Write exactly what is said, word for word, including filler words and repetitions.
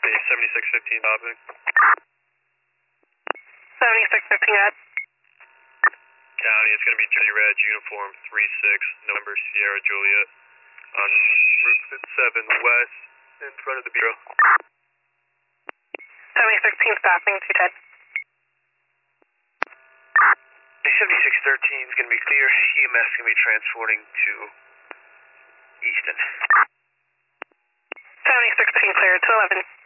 seventy-six fifteen topic. seventy-six fifteen, red. County, it's going to be Jersey Red, uniform three six, November Sierra Juliet, on Route seven West, in front of the Bureau. seventy-six fifteen, stopping, two ten. seventy-six thirteen is going to be clear. E M S is going to be transporting to Easton. seventy-six fifteen, clear, two eleven.